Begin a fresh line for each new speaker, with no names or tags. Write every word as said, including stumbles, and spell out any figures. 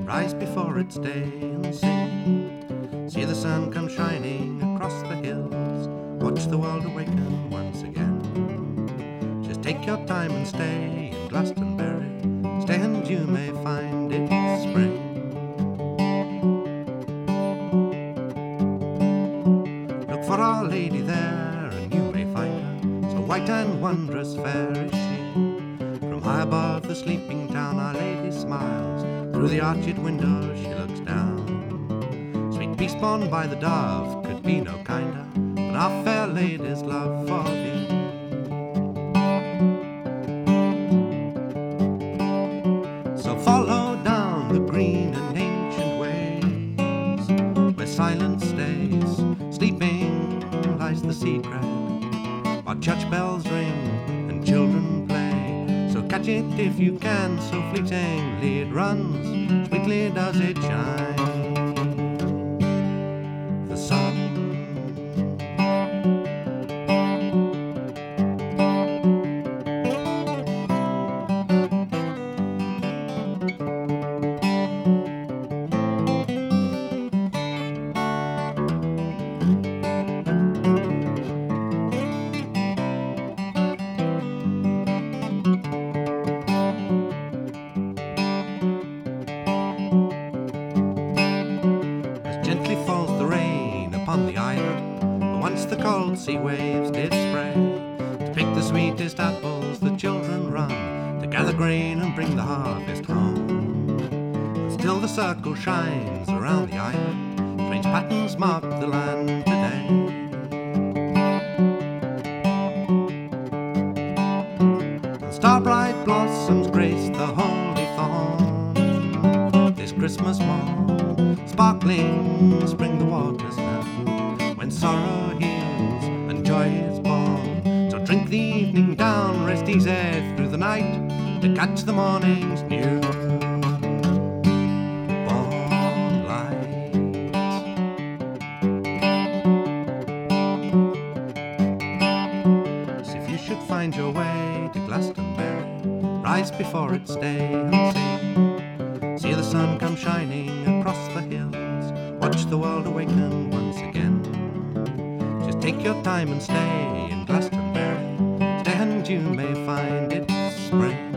Rise before its day and sing. See the sun come shining across the hills. Watch the world awaken once again. Just take your time and stay in Glastonbury. Stay and you may find it spring. Look for Our Lady there and you may find her. So white and wondrous fair is she. From high above the sleeping town Our Lady smiles. Through the arched window she looks down. Sweet peace born by the dove could be no kinder than our fair Lady's love for thee. So follow down the green and ancient ways, where silence stays, sleeping lies the secret, while church bells ring and children play. So catch it if you can, so fleetingly it runs, sweetly does it shine. The sun. Gently falls the rain upon the island, but once the cold sea waves did spray. To pick the sweetest apples the children run, to gather grain and bring the harvest home. And still the circle shines around the island, strange patterns mark the land today. And star-bright blossoms grace the holy thorn this Christmas morn. Sparkling spring the waters now, when sorrow heals and joy is born. So drink the evening down, rest easy through the night, to catch the morning's new born light. So if you should find your way to Glastonbury, rise before its day and sing. See the sun come shining across the hills. Watch the world awaken once again. Just take your time and stay in Glastonbury. Stay and you may find it spring.